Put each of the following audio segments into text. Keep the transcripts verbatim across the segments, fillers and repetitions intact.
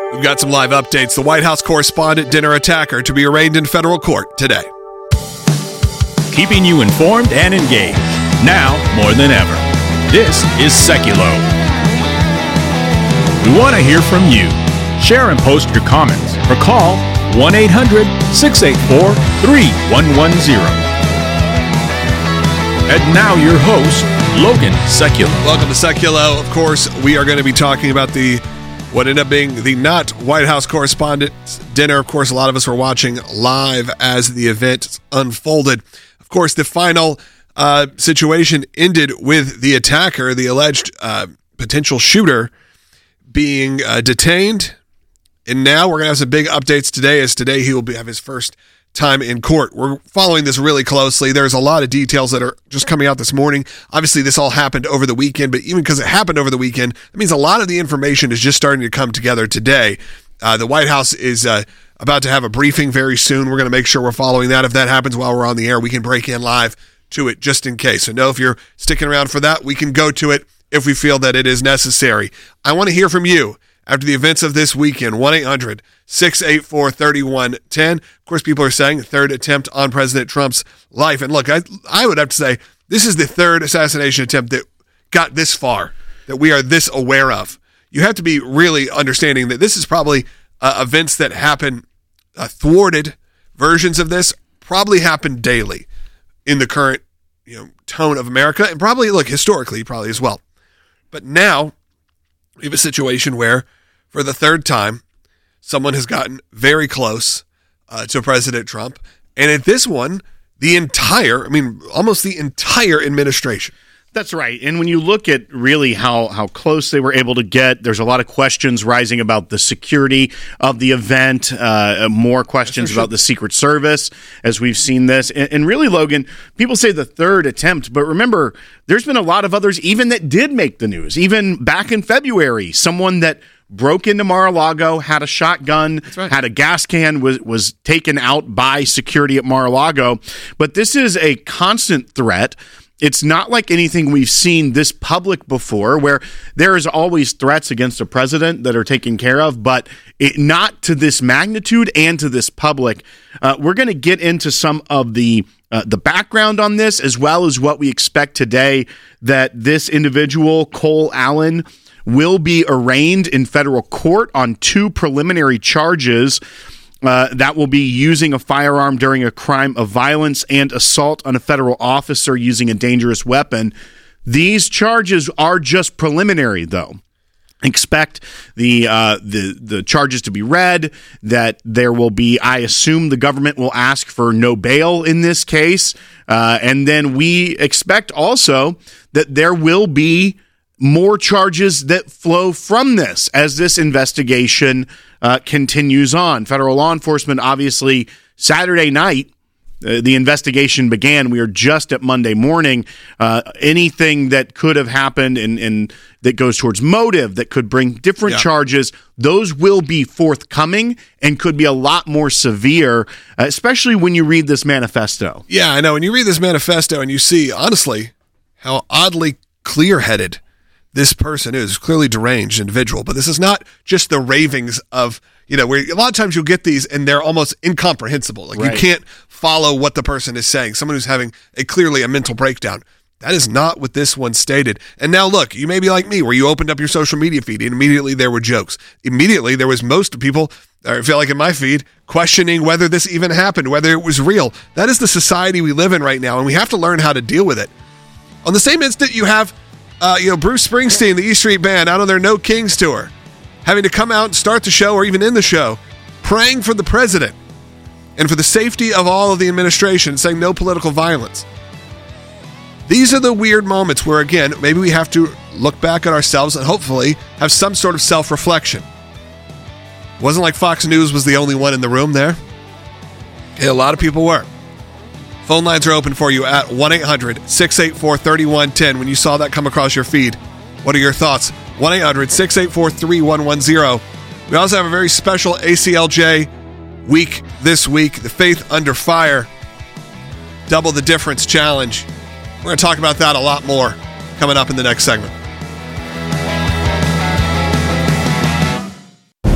We've got some live updates. The White House correspondent dinner attacker to be arraigned in federal court today. Keeping you informed and engaged, now more than ever. This is Seculo. We want to hear from you. Share and post your comments or call one eight hundred six eight four three one one zero. And now your host, Logan Seculo. Welcome to Seculo. Of course, we are going to be talking about the what ended up being the not White House correspondents' dinner. Of course, a lot of us were watching live as the event unfolded. Of course, the final uh, situation ended with the attacker, the alleged uh, potential shooter, being uh, detained. And now we're going to have some big updates today, as today he will be, have his first time in court. We're following this really closely. There's a lot of details that are just coming out this morning. Obviously, this all happened over the weekend, but even because it happened over the weekend, that means a lot of the information is just starting to come together today. Uh, the White House is uh, about to have a briefing very soon. We're going to make sure we're following that. If that happens while we're on the air, we can break in live to it just in case. So know if you're sticking around for that, we can go to it if we feel that it is necessary. I want to hear from you after the events of this weekend. One eight hundred six eight four three one one zero. Of course, people are saying third attempt on President Trump's life. And look, I, I would have to say this is the third assassination attempt that got this far, that we are this aware of. You have to be really understanding that this is probably uh, events that happen, uh, thwarted versions of this probably happen daily in the current you know tone of America, and probably, look, historically, probably as well. But now we have a situation where, for the third time, someone has gotten very close uh, to President Trump. And at this one, the entire, I mean, almost the entire administration. That's right. And when you look at really how, how close they were able to get, there's a lot of questions rising about the security of the event, uh, more questions about the Secret Service as we've seen this. And, and really, Logan, people say the third attempt, but remember, there's been a lot of others even that did make the news. Even back in February, someone that broke into Mar-a-Lago, had a shotgun, right. had a gas can, was was taken out by security at Mar-a-Lago. But this is a constant threat. It's not like anything we've seen this public before, where there is always threats against a president that are taken care of, but it, not to this magnitude and to this public. Uh, we're going to get into some of the uh, the background on this, as well as what we expect today, that this individual, Cole Allen, will be arraigned in federal court on two preliminary charges. Uh, that will be using a firearm during a crime of violence and assault on a federal officer using a dangerous weapon. These charges are just preliminary, though. Expect the uh, the the charges to be read, that there will be, I assume the government will ask for no bail in this case, uh, and then we expect also that there will be more charges that flow from this as this investigation uh, continues on. Federal law enforcement, obviously, Saturday night, uh, the investigation began. We are just at Monday morning. Uh, anything that could have happened and, and that goes towards motive, that could bring different yeah. charges, those will be forthcoming and could be a lot more severe, uh, especially when you read this manifesto. Yeah, I know. When you read this manifesto and you see, honestly, how oddly clear-headed this person is, clearly deranged individual, but this is not just the ravings of, you know, where a lot of times you'll get these and they're almost incomprehensible. Like right. you can't follow what the person is saying. Someone who's having a clearly a mental breakdown. That is not what this one stated. And now look, you may be like me, where you opened up your social media feed and immediately there were jokes. Immediately there was most people, I feel like in my feed, questioning whether this even happened, whether it was real. That is the society we live in right now, and we have to learn how to deal with it. On the same instant, you have Uh, you know, Bruce Springsteen, the E Street Band, out on their No Kings tour, having to come out and start the show, or even in the show, praying for the president and for the safety of all of the administration, saying no political violence. These are the weird moments where, again, maybe we have to look back at ourselves and hopefully have some sort of self-reflection. It wasn't like Fox News was the only one in the room there. Yeah, a lot of people were. Phone lines are open for you at one eight hundred six eight four three one one zero. When you saw that come across your feed, what are your thoughts? one eight hundred six eight four three one one zero. We also have a very special A C L J week this week, the Faith Under Fire Double the Difference Challenge. We're going to talk about that a lot more coming up in the next segment.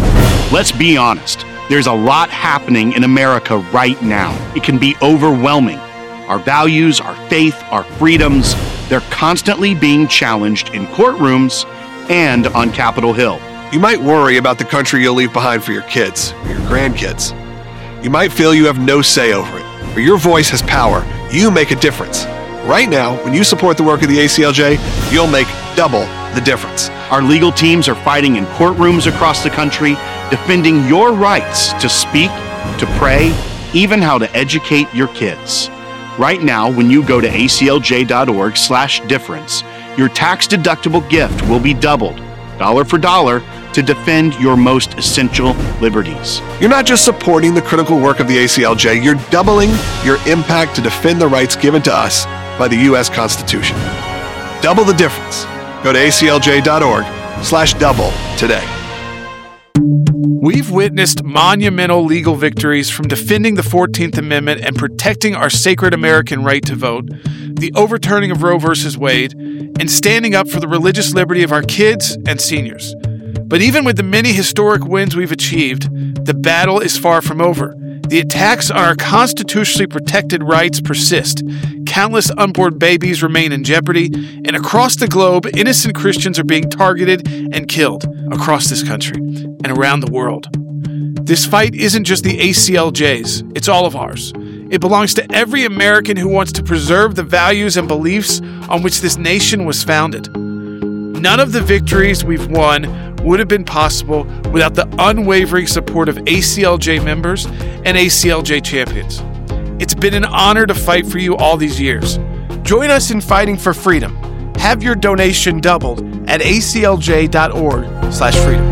Let's be honest. There's a lot happening in America right now. It can be overwhelming. Our values, our faith, our freedoms, they're constantly being challenged in courtrooms and on Capitol Hill. You might worry about the country you'll leave behind for your kids or your grandkids. You might feel you have no say over it, but your voice has power. You make a difference. Right now, when you support the work of the A C L J, you'll make double the difference. Our legal teams are fighting in courtrooms across the country, defending your rights to speak, to pray, even how to educate your kids. Right now, when you go to A C L J dot org slash difference, your tax-deductible gift will be doubled, dollar for dollar, to defend your most essential liberties. You're not just supporting the critical work of the A C L J, you're doubling your impact to defend the rights given to us by the U S Constitution. Double the difference. Go to A C L J dot org slash double today. We've witnessed monumental legal victories from defending the fourteenth Amendment and protecting our sacred American right to vote, the overturning of Roe versus Wade, and standing up for the religious liberty of our kids and seniors. But even with the many historic wins we've achieved, the battle is far from over. The attacks on our constitutionally protected rights persist. Countless unborn babies remain in jeopardy, and across the globe, innocent Christians are being targeted and killed across this country and around the world. This fight isn't just the A C L J's, it's all of ours. It belongs to every American who wants to preserve the values and beliefs on which this nation was founded. None of the victories we've won would have been possible without the unwavering support of A C L J members and A C L J champions. It's been an honor to fight for you all these years. Join us in fighting for freedom. Have your donation doubled at A C L J dot org slash freedom.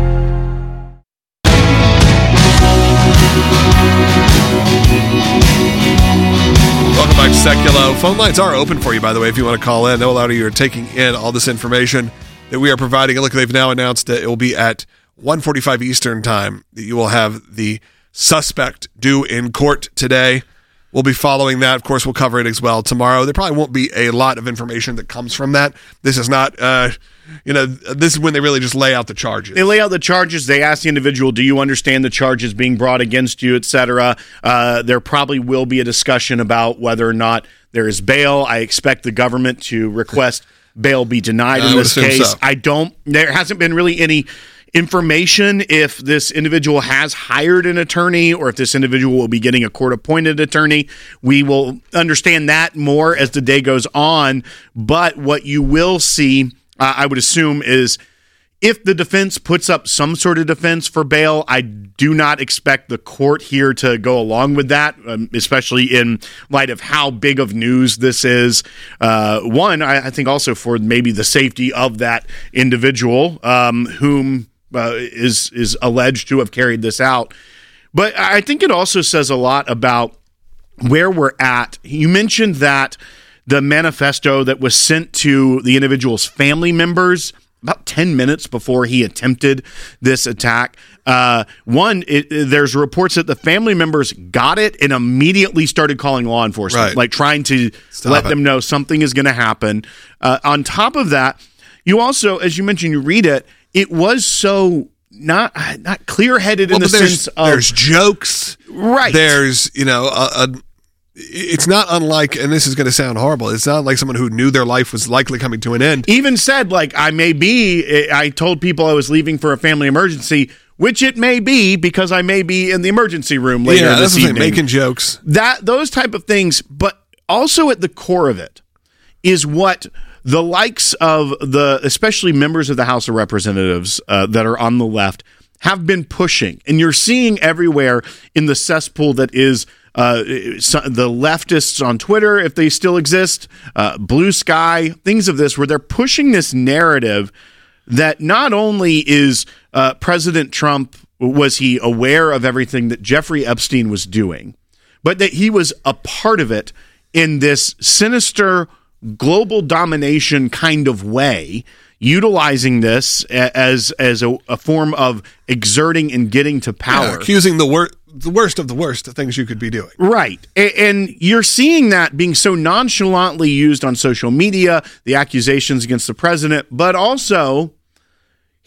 Welcome back to Seculo. Phone lines are open for you, by the way, if you want to call in. I know a lot of you are taking in all this information that we are providing. Look, they've now announced that it will be at one forty-five Eastern time that you will have the suspect due in court today. We'll be following that. Of course, we'll cover it as well tomorrow. There probably won't be a lot of information that comes from that. This is not, uh, you know, this is when they really just lay out the charges. They lay out the charges. They ask the individual, do you understand the charges being brought against you, et cetera? Uh, there probably will be a discussion about whether or not there is bail. I expect the government to request bail be denied in this case. So. I don't, there hasn't been really any information if this individual has hired an attorney or if this individual will be getting a court-appointed attorney. We will understand that more as the day goes on. But what you will see, uh, I would assume, is if the defense puts up some sort of defense for bail, I do not expect the court here to go along with that, um, especially in light of how big of news this is. Uh, one, I, I think also for maybe the safety of that individual um, whom uh, is is alleged to have carried this out. But I think it also says a lot about where we're at. You mentioned that the manifesto that was sent to the individual's family members about ten minutes before he attempted this attack. Uh, one, it, there's reports that the family members got it and immediately started calling law enforcement, right. like trying to Stop let it. them know something is going to happen. Uh, on top of that, you also, as you mentioned, you read it, it was so not not clear-headed well, in the there's, sense of... There's jokes. Right. There's, you know, a... a it's not unlike, and this is going to sound horrible, it's not like someone who knew their life was likely coming to an end. Even said, like, I may be, I told people I was leaving for a family emergency, which it may be because I may be in the emergency room later yeah, this that's evening. making jokes. That, those type of things, but also at the core of it is what the likes of the, especially members of the House of Representatives uh, that are on the left, have been pushing. And you're seeing everywhere in the cesspool that is uh, the leftists on Twitter, if they still exist, uh, Blue Sky, things of this, where they're pushing this narrative that not only is uh, President Trump, was he aware of everything that Jeffrey Epstein was doing, but that he was a part of it in this sinister global domination kind of way, utilizing this as as a, a form of exerting and getting to power. Yeah, accusing the, wor- the worst of the worst of things you could be doing. Right. And, and you're seeing that being so nonchalantly used on social media, the accusations against the president, but also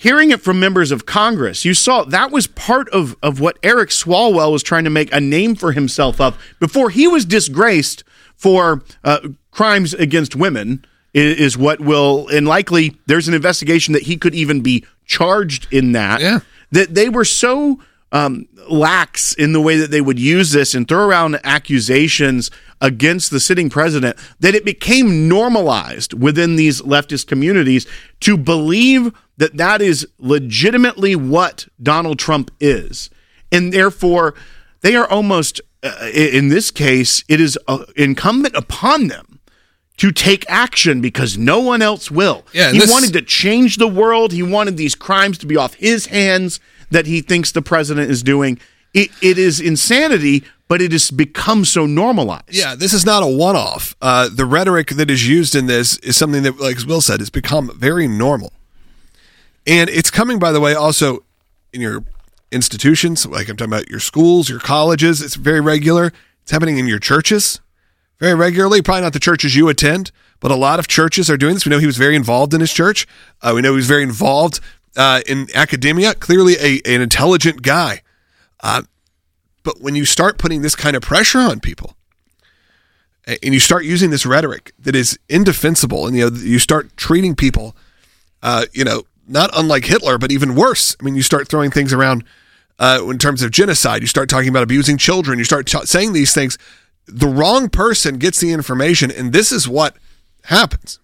hearing it from members of Congress, you saw that was part of, of what Eric Swalwell was trying to make a name for himself of before he was disgraced for uh, crimes against women, is, is what will, and likely there's an investigation that he could even be charged in that, yeah. that they were so um, lax in the way that they would use this and throw around accusations against the sitting president that it became normalized within these leftist communities to believe that that is legitimately what Donald Trump is. And therefore, they are almost, uh, in this case, it is uh, incumbent upon them to take action because no one else will. Yeah, he this- wanted to change the world. He wanted these crimes to be off his hands that he thinks the president is doing. It, it is insanity, but it has become so normalized. Yeah, this is not a one-off. Uh, the rhetoric that is used in this is something that, like Will said, has become very normal. And it's coming, by the way, also in your institutions, like I'm talking about your schools, your colleges. It's very regular. It's happening in your churches very regularly. Probably not the churches you attend, but a lot of churches are doing this. We know he was very involved in his church. Uh, we know he was very involved uh, in academia. Clearly a, an intelligent guy. Uh, but when you start putting this kind of pressure on people, and you start using this rhetoric that is indefensible, and you know you start treating people, uh, you know, not unlike Hitler, but even worse. I mean, you start throwing things around uh, in terms of genocide. You start talking about abusing children. You start t- saying these things. The wrong person gets the information, and this is what happens.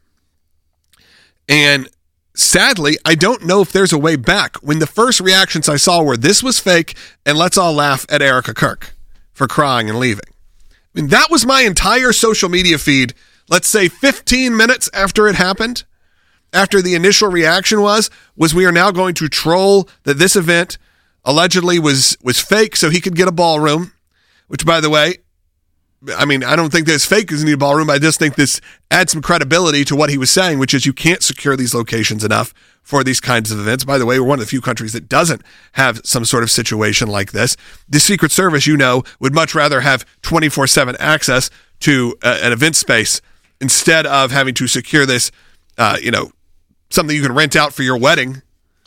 And sadly, I don't know if there's a way back. When the first reactions I saw were, this was fake, and let's all laugh at Erica Kirk for crying and leaving. I mean, that was my entire social media feed, let's say fifteen minutes after it happened. After the initial reaction was, was we are now going to troll that this event allegedly was, was fake so he could get a ballroom, which, by the way, I mean, I don't think that it's fake because he needed a ballroom. I just think this adds some credibility to what he was saying, which is you can't secure these locations enough for these kinds of events. By the way, we're one of the few countries that doesn't have some sort of situation like this. The Secret Service, you know, would much rather have twenty-four seven access to uh, an event space instead of having to secure this, uh, you know, something you can rent out for your wedding.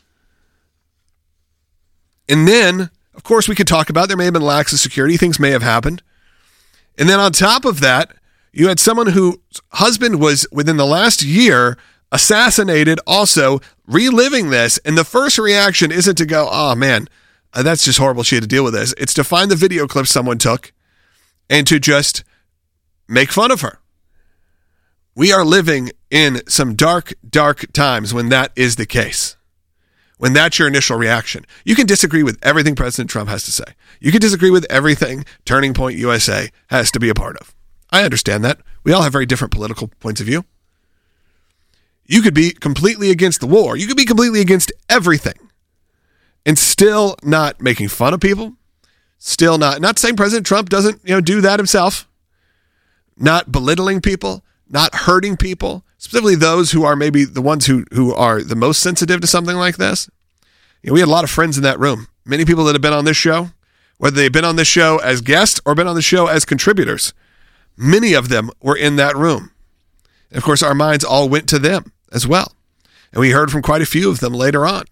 And then, of course, we could talk about there may have been lax of security. Things may have happened. And then on top of that, you had someone whose husband was, within the last year, assassinated, also reliving this. And the first reaction isn't to go, oh, man, uh, that's just horrible. She had to deal with this. It's to find the video clip someone took and to just make fun of her. We are living in some dark, dark times when that is the case. When that's your initial reaction. You can disagree with everything President Trump has to say. You can disagree with everything Turning Point U S A has to be a part of. I understand that. We all have very different political points of view. You could be completely against the war. You could be completely against everything and still not making fun of people. Still not, not saying President Trump doesn't, you know, do that himself. Not belittling people. Not hurting people, specifically those who are maybe the ones who, who are the most sensitive to something like this. You know, we had a lot of friends in that room. Many people that have been on this show, whether they've been on this show as guests or been on the show as contributors, many of them were in that room. And of course, our minds all went to them as well. And we heard from quite a few of them later on.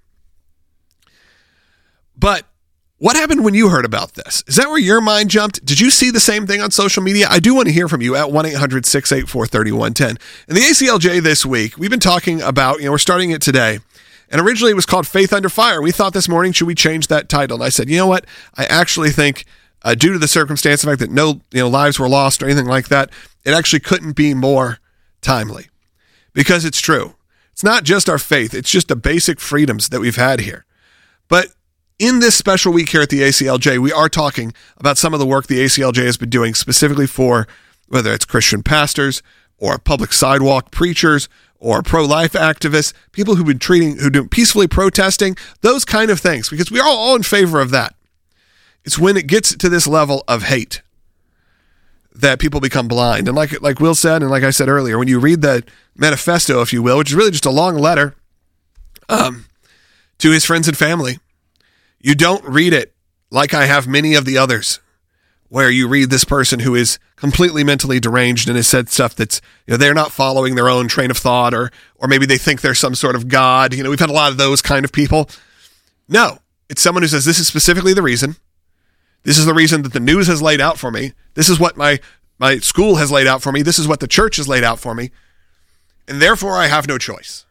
But what happened when you heard about this? Is that where your mind jumped? Did you see the same thing on social media? I do want to hear from you at one eight hundred six eight four three one one zero. In the A C L J this week, we've been talking about, you know, we're starting it today. And originally it was called Faith Under Fire. We thought this morning, should we change that title? And I said, you know what? I actually think uh, due to the circumstance, the fact that no you know lives were lost or anything like that, it actually couldn't be more timely. Because it's true. It's not just our faith. It's just the basic freedoms that we've had here. But in this special week here at the A C L J, we are talking about some of the work the A C L J has been doing specifically for whether it's Christian pastors or public sidewalk preachers or pro-life activists, people who've been treating, who do peacefully protesting, those kind of things, because we are all in favor of that. It's when it gets to this level of hate that people become blind. And like, like Will said, and like I said earlier, when you read the manifesto, if you will, which is really just a long letter um, to his friends and family, you don't read it like I have many of the others, where you read this person who is completely mentally deranged and has said stuff that's, you know, they're not following their own train of thought, or or maybe they think they're some sort of God. You know, we've had a lot of those kind of people. No, it's someone who says, this is specifically the reason. This is the reason that the news has laid out for me. This is what my, my school has laid out for me. This is what the church has laid out for me. And therefore, I have no choice.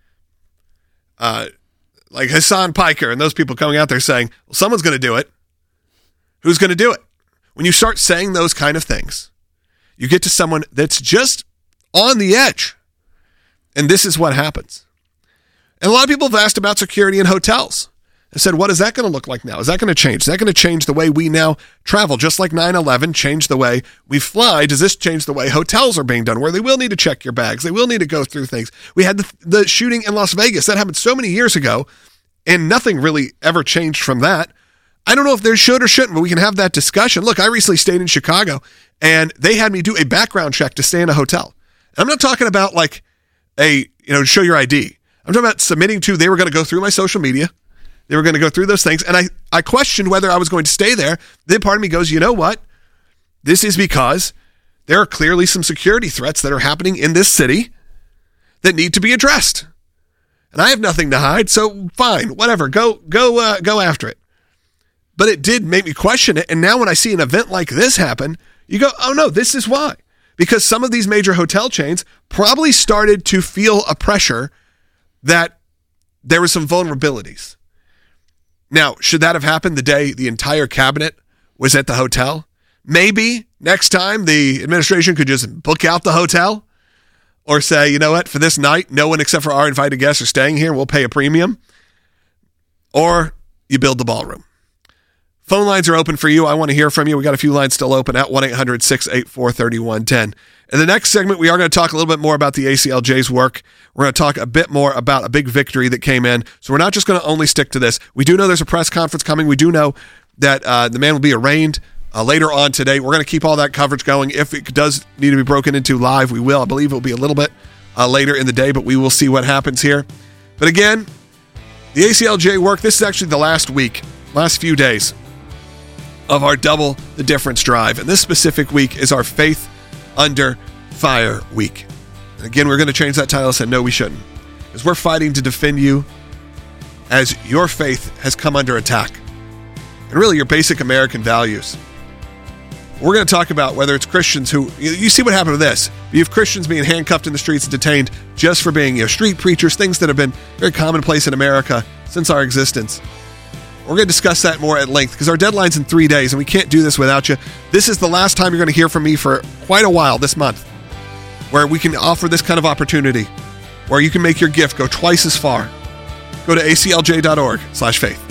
Uh, like Hassan Piker and those people coming out there saying, well, someone's going to do it. Who's going to do it? When you start saying those kind of things, you get to someone that's just on the edge. And this is what happens. And a lot of people have asked about security in hotels. I said, what is that going to look like now? Is that going to change? Is that going to change the way we now travel? Just like nine eleven changed the way we fly, does this change the way hotels are being done, where they will need to check your bags? They will need to go through things. We had the, the shooting in Las Vegas. That happened so many years ago, and nothing really ever changed from that. I don't know if there should or shouldn't, but we can have that discussion. Look, I recently stayed in Chicago, and they had me do a background check to stay in a hotel. I'm not talking about like a, you know, show your I D. I'm talking about submitting to, they were going to go through my social media. They were going to go through those things. And I, I questioned whether I was going to stay there. Then part of me goes, you know what? This is because there are clearly some security threats that are happening in this city that need to be addressed. And I have nothing to hide. So fine, whatever, go, go, uh, go after it. But it did make me question it. And now when I see an event like this happen, you go, oh no, this is why. Because some of these major hotel chains probably started to feel a pressure that there were some vulnerabilities. Now, should that have happened the day the entire cabinet was at the hotel? Maybe next time the administration could just book out the hotel, or say, you know what, for this night, no one except for our invited guests are staying here. We'll pay a premium. Or you build the ballroom. Phone lines are open for you. I want to hear from you. We got a few lines still open at one eight hundred six eight four three one one zero. In the next segment, we are going to talk a little bit more about the A C L J's work. We're going to talk a bit more about a big victory that came in. So we're not just going to only stick to this. We do know there's a press conference coming. We do know that uh, the man will be arraigned uh, later on today. We're going to keep all that coverage going. If it does need to be broken into live, we will. I believe it will be a little bit uh, later in the day, but we will see what happens here. But again, the A C L J work, this is actually the last week, last few days of our Double the Difference drive. And this specific week is our Faith Under Fire week. And again, we're going to change that title and say, no, we shouldn't. Because we're fighting to defend you as your faith has come under attack. And really your basic American values. We're going to talk about whether it's Christians who, you see what happened with this. You have Christians being handcuffed in the streets and detained just for being, you know, street preachers, things that have been very commonplace in America since our existence. We're going to discuss that more at length because our deadline's in three days and we can't do this without you. This is the last time you're going to hear from me for quite a while this month, where we can offer this kind of opportunity, where you can make your gift go twice as far. Go to A C L J dot org slash faith.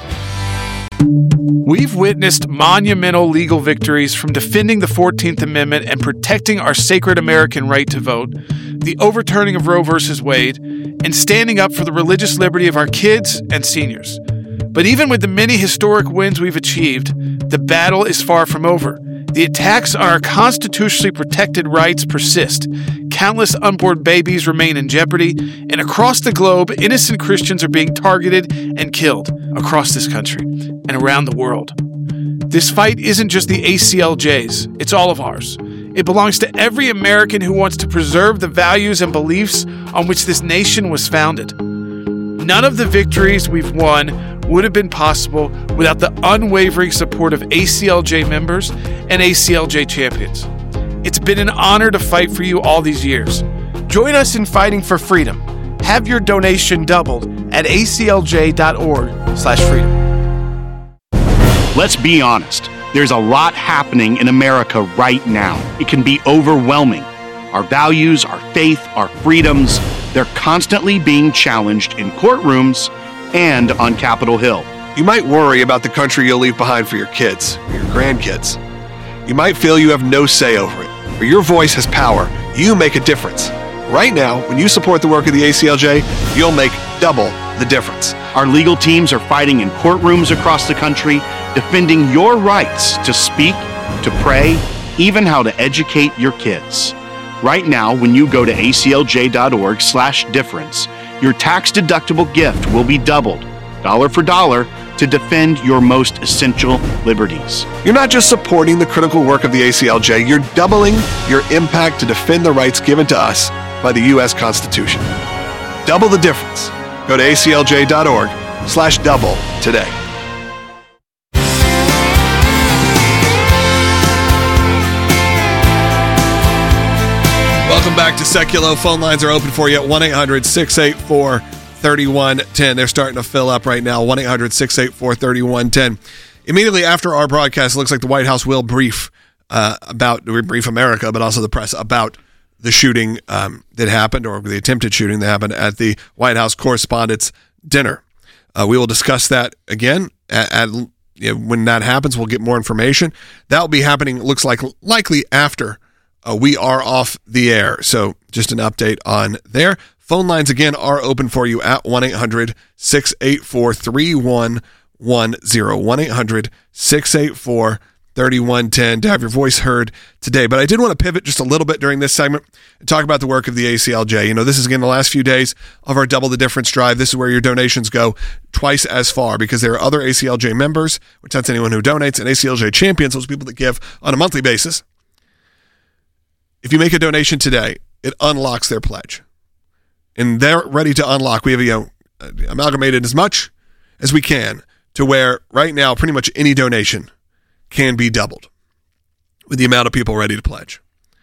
We've witnessed monumental legal victories from defending the fourteenth Amendment and protecting our sacred American right to vote, the overturning of Roe versus Wade, and standing up for the religious liberty of our kids and seniors. But even with the many historic wins we've achieved, the battle is far from over. The attacks on our constitutionally protected rights persist. Countless unborn babies remain in jeopardy, and across the globe, innocent Christians are being targeted and killed across this country and around the world. This fight isn't just the A C L J's, it's all of ours. It belongs to every American who wants to preserve the values and beliefs on which this nation was founded. None of the victories we've won would have been possible without the unwavering support of A C L J members and A C L J champions. It's been an honor to fight for you all these years. Join us in fighting for freedom. Have your donation doubled at A C L J dot org slash freedom. Let's be honest. There's a lot happening in America right now. It can be overwhelming. Our values, our faith, our freedoms, they're constantly being challenged in courtrooms and on Capitol Hill. You might worry about the country you'll leave behind for your kids or your grandkids. You might feel you have no say over it, but your voice has power. You make a difference. Right now, when you support the work of the A C L J, you'll make double the difference. Our legal teams are fighting in courtrooms across the country, defending your rights to speak, to pray, even how to educate your kids. Right now, when you go to A C L J dot org slash difference, your tax-deductible gift will be doubled, dollar for dollar, to defend your most essential liberties. You're not just supporting the critical work of the A C L J, you're doubling your impact to defend the rights given to us by the U S Constitution. Double the difference. Go to A C L J dot org slash double today. Welcome back to Seculo. Phone lines are open for you at one eight hundred six eight four three one one zero. They're starting to fill up right now. one eight hundred six eight four three one one zero. Immediately after our broadcast, it looks like the White House will brief uh, about, brief America, but also the press about the shooting um, that happened, or the attempted shooting that happened at the White House Correspondents' Dinner. Uh, we will discuss that again at, at you know, when that happens. We'll get more information. That will be happening, it looks like, likely after uh, we are off the air. So just an update on there. Phone lines, again, are open for you at one eight hundred six eight four three one one zero. one eight hundred six eight four three one one zero to have your voice heard today. But I did want to pivot just a little bit during this segment and talk about the work of the A C L J. You know, this is, again, the last few days of our Double the Difference drive. This is where your donations go twice as far, because there are other A C L J members, which that's anyone who donates, and A C L J champions, those people that give on a monthly basis. If you make a donation today, it unlocks their pledge. And they're ready to unlock. We have, you know, amalgamated as much as we can to where right now pretty much any donation can be doubled with the amount of people ready to pledge.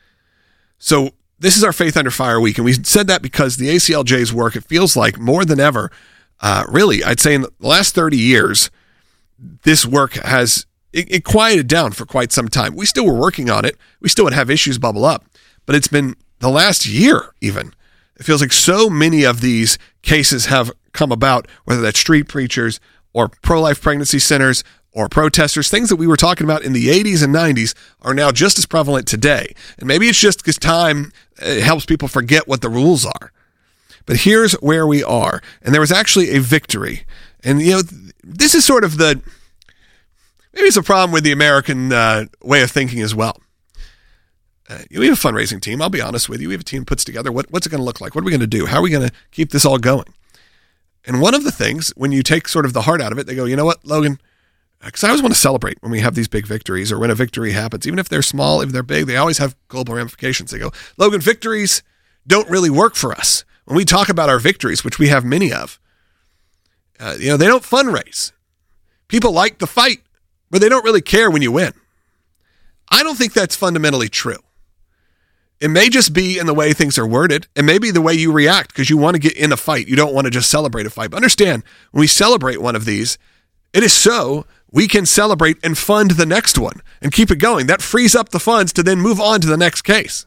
So this is our Faith Under Fire week, and we said that because the A C L J's work, it feels like more than ever, uh, really, I'd say in the last thirty years, this work has it, it quieted down for quite some time. We still were working on it. We still would have issues bubble up, but it's been the last year even. It feels like so many of these cases have come about, whether that's street preachers or pro-life pregnancy centers or protesters. Things that we were talking about in the eighties and nineties are now just as prevalent today. And maybe it's just because time uh, helps people forget what the rules are. But here's where we are. And there was actually a victory. And, you know, this is sort of the, maybe it's a problem with the American uh, way of thinking as well. Uh, we have a fundraising team. I'll be honest with you. We have a team puts together. What, what's it going to look like? What are we going to do? How are we going to keep this all going? And one of the things, when you take sort of the heart out of it, they go, you know what, Logan? Because I always want to celebrate when we have these big victories, or when a victory happens. Even if they're small, if they're big, they always have global ramifications. They go, Logan, victories don't really work for us. When we talk about our victories, which we have many of, uh, you know, they don't fundraise. People like the fight, but they don't really care when you win. I don't think that's fundamentally true. It may just be in the way things are worded. It may be the way you react because you want to get in a fight. You don't want to just celebrate a fight. But understand, when we celebrate one of these, it is so we can celebrate and fund the next one and keep it going. That frees up the funds to then move on to the next case.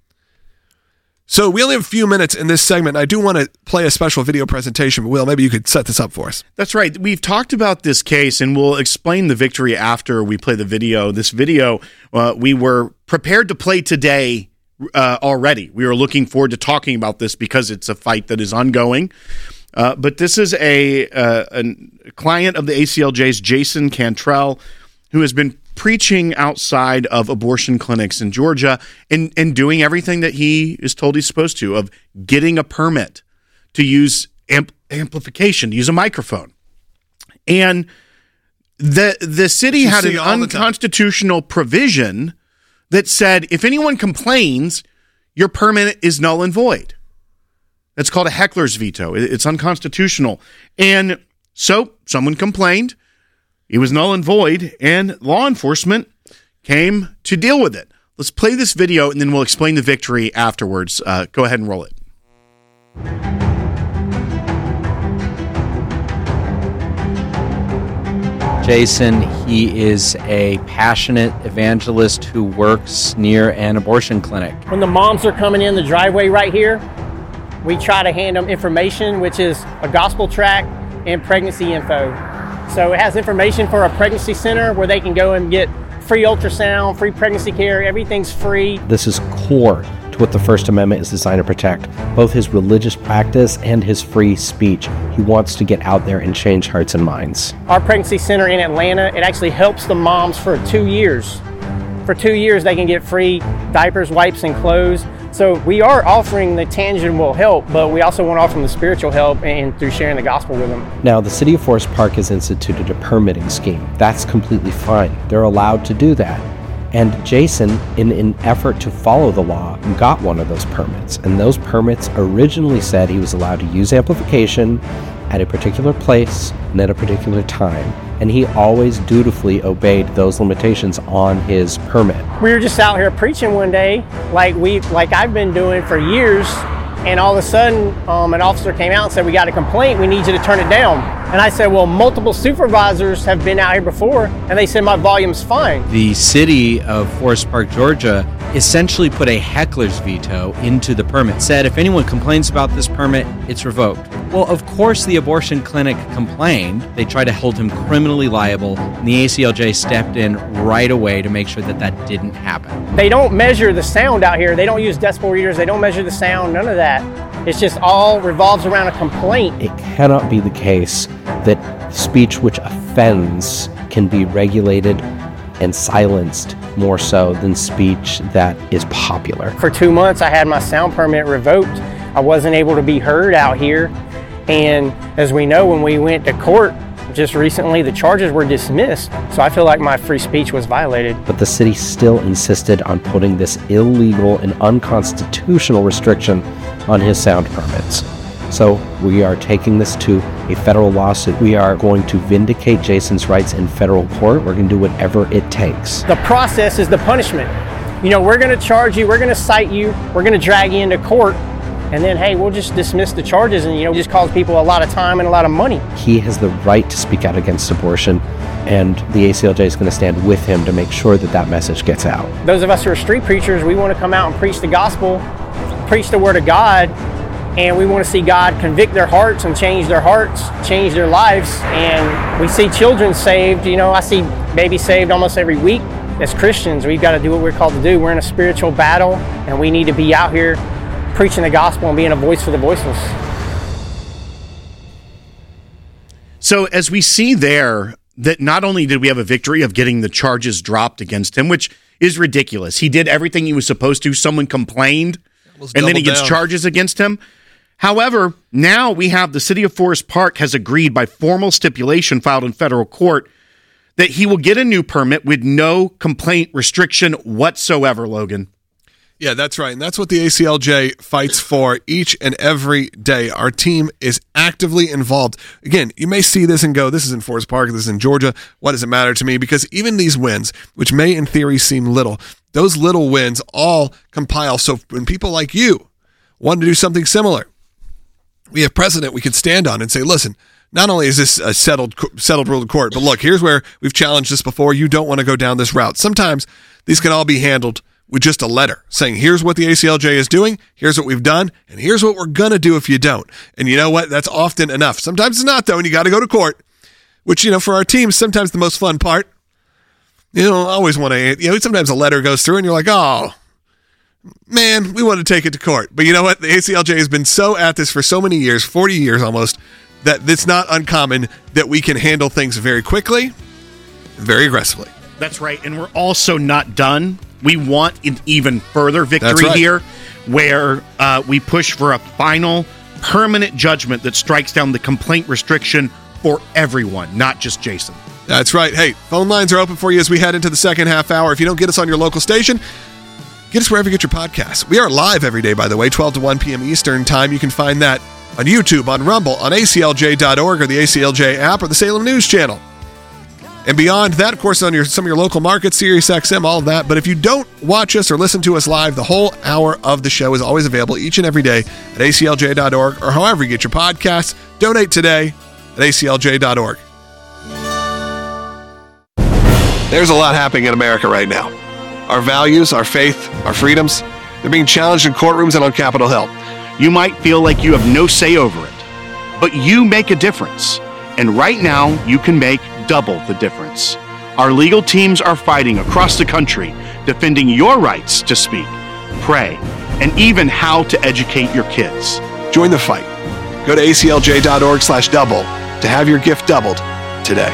So we only have a few minutes in this segment. I do want to play a special video presentation. But Will, maybe you could set this up for us. That's right. We've talked about this case, and we'll explain the victory after we play the video. This video uh, we were prepared to play today uh, already. We were looking forward to talking about this because it's a fight that is ongoing. Uh, but this is a, uh, a client of the A C L J's, Jason Cantrell, who has been preaching outside of abortion clinics in Georgia and, and doing everything that he is told he's supposed to, of getting a permit to use amp- amplification, to use a microphone. And the the city had an unconstitutional provision that said if anyone complains, your permit is null and void. It's called a heckler's veto. It's unconstitutional. And so someone complained. It was null and void, and law enforcement came to deal with it. Let's play this video, and then we'll explain the victory afterwards. Uh, go ahead and roll it. Jason, he is a passionate evangelist who works near an abortion clinic. When the moms are coming in the driveway right here, we try to hand them information, which is a gospel tract and pregnancy info. So it has information for a pregnancy center where they can go and get free ultrasound, free pregnancy care, everything's free. This is core to what the First Amendment is designed to protect, both his religious practice and his free speech. He wants to get out there and change hearts and minds. Our pregnancy center in Atlanta, it actually helps the moms for two years. For two years, they can get free diapers, wipes, and clothes. So we are offering the tangible help, but we also want to offer them the spiritual help and through sharing the gospel with them. Now, the City of Forest Park has instituted a permitting scheme. That's completely fine. They're allowed to do that. And Jason, in an effort to follow the law, got one of those permits. And those permits originally said he was allowed to use amplification at a particular place and at a particular time. And he always dutifully obeyed those limitations on his permit. We were just out here preaching one day, like we, like I've been doing for years, and all of a sudden, um, an officer came out and said, "We got a complaint. We need you to turn it down." And I said, "Well, multiple supervisors have been out here before, and they said my volume's fine." The city of Forest Park, Georgia, essentially put a heckler's veto into the permit. Said if anyone complains about this permit, it's revoked. Well, of course, the abortion clinic complained. They tried to hold him criminally liable, and the A C L J stepped in right away to make sure that that didn't happen. They don't measure the sound out here. They don't use decibel readers. They don't measure the sound, none of that. It's just all revolves around a complaint. It cannot be the case that speech which offends can be regulated and silenced more so than speech that is popular. For two months, I had my sound permit revoked. I wasn't able to be heard out here. And as we know, when we went to court just recently, the charges were dismissed. So I feel like my free speech was violated. But the city still insisted on putting this illegal and unconstitutional restriction on his sound permits. So we are taking this to a federal lawsuit. We are going to vindicate Jason's rights in federal court. We're going to do whatever it takes. The process is the punishment. You know, we're going to charge you, we're going to cite you, we're going to drag you into court, and then, hey, we'll just dismiss the charges and, you know, just cause people a lot of time and a lot of money. He has the right to speak out against abortion, and the A C L J is going to stand with him to make sure that that message gets out. Those of us who are street preachers, we want to come out and preach the gospel, preach the word of God, and we want to see God convict their hearts and change their hearts, change their lives. And we see children saved. You know, I see babies saved almost every week. As Christians, we've got to do what we're called to do. We're in a spiritual battle, and we need to be out here preaching the gospel and being a voice for the voiceless. So as we see there, that not only did we have a victory of getting the charges dropped against him, which is ridiculous. He did everything he was supposed to. Someone complained, and then he gets down. charges against him. However, now we have the City of Forest Park has agreed by formal stipulation filed in federal court that he will get a new permit with no complaint restriction whatsoever, Logan. Yeah, that's right. And that's what the A C L J fights for each and every day. Our team is actively involved. Again, you may see this and go, this is in Forest Park, this is in Georgia. What does it matter to me? Because even these wins, which may in theory seem little, those little wins all compile. So when people like you want to do something similar, we have precedent we can stand on and say, listen, not only is this a settled settled rule of court, but look, here's where we've challenged this before. You don't want to go down this route. Sometimes these can all be handled with just a letter saying, here's what the A C L J is doing, here's what we've done, and here's what we're going to do if you don't. And you know what? That's often enough. Sometimes it's not, though, and you got to go to court, which, you know, for our team, sometimes the most fun part. You don't always want to, you know, sometimes a letter goes through and you're like, oh, man, we want to take it to court. But you know what? The A C L J has been so at this for so many years, forty years almost, that it's not uncommon that we can handle things very quickly, very aggressively. That's right. And we're also not done. We want an even further victory right. here where uh, we push for a final permanent judgment that strikes down the complaint restriction for everyone, not just Jason. That's right. Hey, phone lines are open for you as we head into the second half hour. If you don't get us on your local station, get us wherever you get your podcasts. We are live every day, by the way, twelve to one p.m. Eastern Time. You can find that on YouTube, on Rumble, on A C L J dot org, or the A C L J app, or the Salem News Channel. And beyond that, of course, on your some of your local markets, Sirius X M, all of that. But if you don't watch us or listen to us live, the whole hour of the show is always available each and every day at A C L J dot org, or however you get your podcasts. Donate today at A C L J dot org. There's a lot happening in America right now. Our values, our faith, our freedoms, they're being challenged in courtrooms and on Capitol Hill. You might feel like you have no say over it, but you make a difference. And right now, you can make double the difference. Our legal teams are fighting across the country, defending your rights to speak, pray, and even how to educate your kids. Join the fight. Go to A C L J dot org slash double to have your gift doubled today.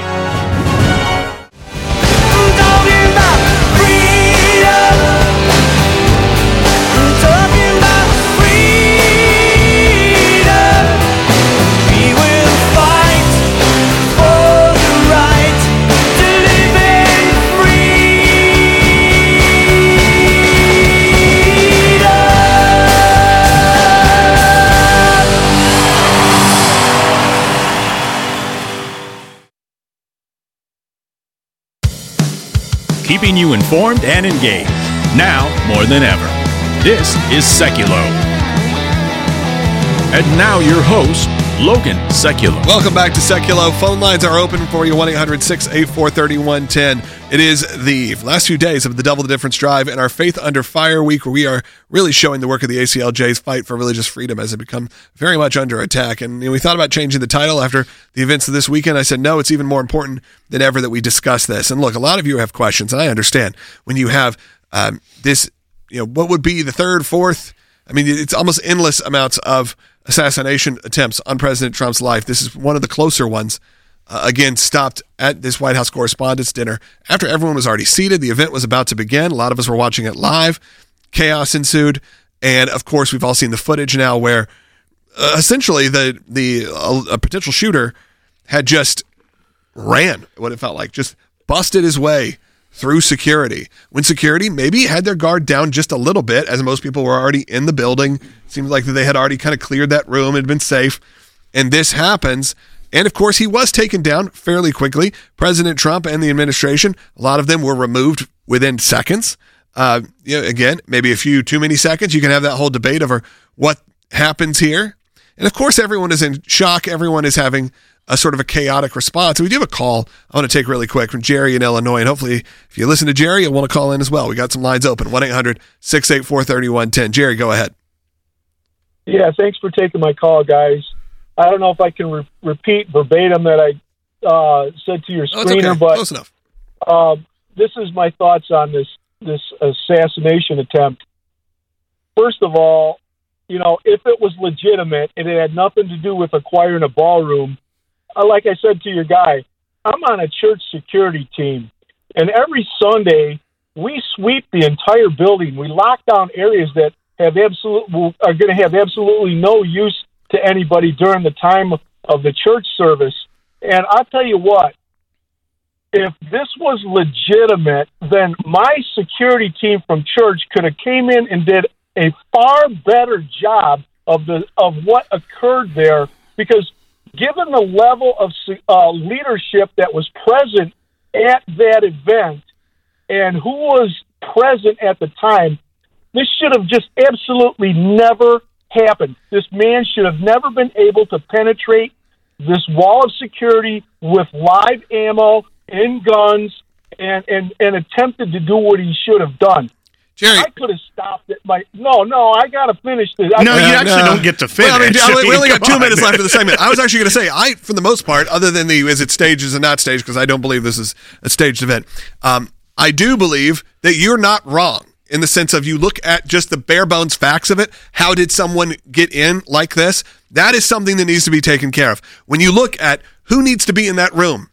Talking about freedom. Talking keeping you informed and engaged. Now more than ever. This is Seculo. And now your host, Logan Seculo. Welcome back to Seculo. Phone lines are open for you, one eight hundred six eight four three one one zero. It is the last few days of the Double the Difference Drive and our Faith Under Fire week, where we are really showing the work of the A C L J's fight for religious freedom as it become very much under attack. And you know, we thought about changing the title after the events of this weekend. I said, no, it's even more important than ever that we discuss this. And look, a lot of you have questions, and I understand when you have um, this, you know, what would be the third, fourth, I mean, it's almost endless amounts of assassination attempts on President Trump's life. This is one of the closer ones. Uh, again, stopped at this White House Correspondents' Dinner after everyone was already seated. The event was about to begin. A lot of us were watching it live. Chaos ensued. And, of course, we've all seen the footage now where uh, essentially the the uh, a potential shooter had just ran, what it felt like, just busted his way through security. When security maybe had their guard down just a little bit, as most people were already in the building. It seemed like they had already kind of cleared that room, had been safe. And this happens. And, of course, he was taken down fairly quickly. President Trump and the administration, a lot of them were removed within seconds. Uh, you know, again, maybe a few too many seconds. You can have that whole debate over what happens here. And, of course, everyone is in shock. Everyone is having a sort of a chaotic response. We do have a call I want to take really quick from Jerry in Illinois. And hopefully, if you listen to Jerry, you'll want to call in as well. We got some lines open, one eight hundred six eight four three one one zero. Jerry, go ahead. Yeah, thanks for taking my call, guys. I don't know if I can re- repeat verbatim that I uh, said to your Oh, screener, okay. but Close enough. uh, this is my thoughts on this this assassination attempt. First of all, you know, if it was legitimate and it had nothing to do with acquiring a ballroom, uh, like I said to your guy, I'm on a church security team, and every Sunday we sweep the entire building. We lock down areas that have absolute are going to have absolutely no use to anybody during the time of the church service. And I'll tell you what, if this was legitimate, then my security team from church could have came in and did a far better job of the of what occurred there, because given the level of uh, leadership that was present at that event and who was present at the time, this should have just absolutely never happened. This man should have never been able to penetrate this wall of security with live ammo and guns and, and, and attempted to do what he should have done. Jerry, I could have stopped it. My no, no, I got to finish this. I No, you gotta- actually no. don't get to finish. Well, I mean, I mean, we only got come two on. minutes left of the segment. I was actually going to say, I, for the most part, other than the is it staged, is it not staged, because I don't believe this is a staged event, um, I do believe that you're not wrong in the sense of you look at just the bare bones facts of it. How did someone get in like this? That is something that needs to be taken care of. When you look at who needs to be in that room,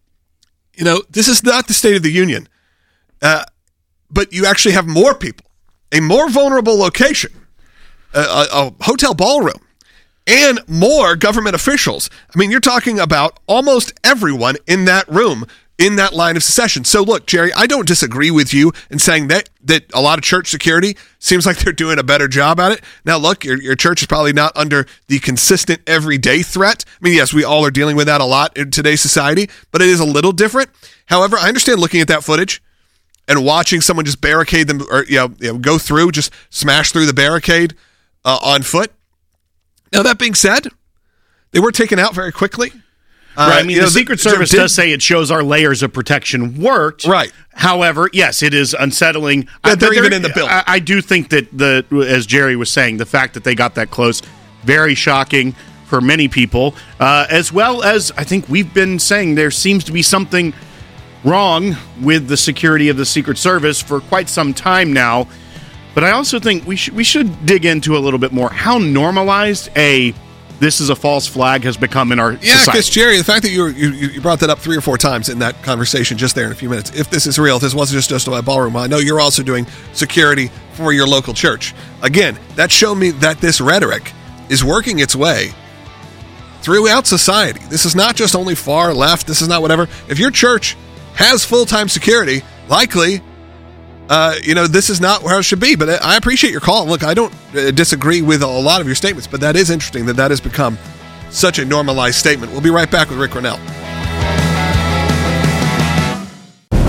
you know, this is not the State of the Union, uh, but you actually have more people, a more vulnerable location, a, a, a hotel ballroom, and more government officials. I mean, you're talking about almost everyone in that room, in that line of succession. So look, Jerry, I don't disagree with you in saying that that a lot of church security seems like they're doing a better job at it. Now, look, your, your church is probably not under the consistent everyday threat. I mean, yes, we all are dealing with that a lot in today's society, but it is a little different. However, I understand looking at that footage and watching someone just barricade them, or you know, you know go through, just smash through the barricade uh, on foot. Now, that being said, they were taken out very quickly. Uh, Right. I mean, you know, the Secret the- Service did- does say it shows our layers of protection worked. Right. However, yes, it is unsettling. That I- they're but even there- in the building. I, I do think that, the, as Jerry was saying, the fact that they got that close, very shocking for many people, uh, as well as I think we've been saying there seems to be something wrong with the security of the Secret Service for quite some time now. But I also think we should we should dig into a little bit more how normalized a this is a false flag has become in our Yeah, society. because Jerry, the fact that you, you you brought that up three or four times in that conversation just there in a few minutes. If this is real, if this wasn't just just a ballroom, I know you're also doing security for your local church. Again, that showed me that this rhetoric is working its way throughout society. This is not just only far left. This is not whatever. If your church has full-time security, likely, uh, you know, this is not where it should be. But I appreciate your call. Look, I don't uh, disagree with a lot of your statements, but that is interesting that that has become such a normalized statement. We'll be right back with Rick Ronell.